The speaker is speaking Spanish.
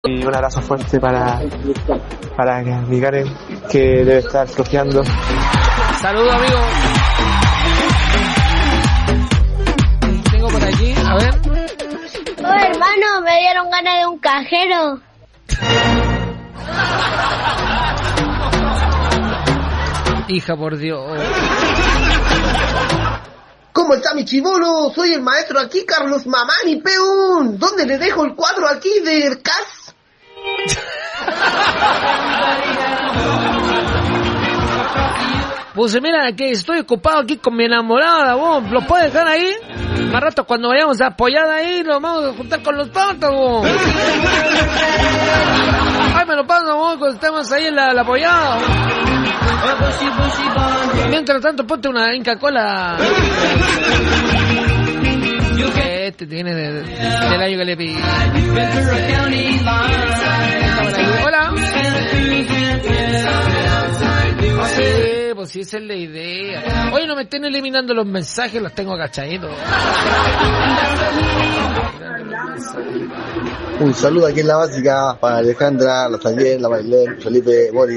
Y un abrazo fuerte para mi Karen, que debe estar flojeando. Saludos, amigo. Tengo por aquí, a ver. Oh, hermano, me dieron ganas de un cajero. Hija, por Dios. ¿Cómo está mi chibolo? Soy el maestro aquí, Carlos Mamani Peun. ¿Dónde le dejo el cuadro aquí del CAS? Pues mira, que estoy ocupado aquí con mi enamorada, vos. ¿Lo puedes dejar ahí? Más rato cuando vayamos a apoyar ahí, lo vamos a juntar con los patos, vos. Ay, me lo paso, vos, cuando estemos ahí en la apoyada. Mientras tanto, ponte una Inca Cola. Este tiene del año que le pide. Hola. Sí, pues sí, esa es la idea. Oye, no me estén eliminando los mensajes, los tengo agachaditos. Un saludo aquí en la básica para Alejandra, la Taller, la Bailén, Felipe, Boris.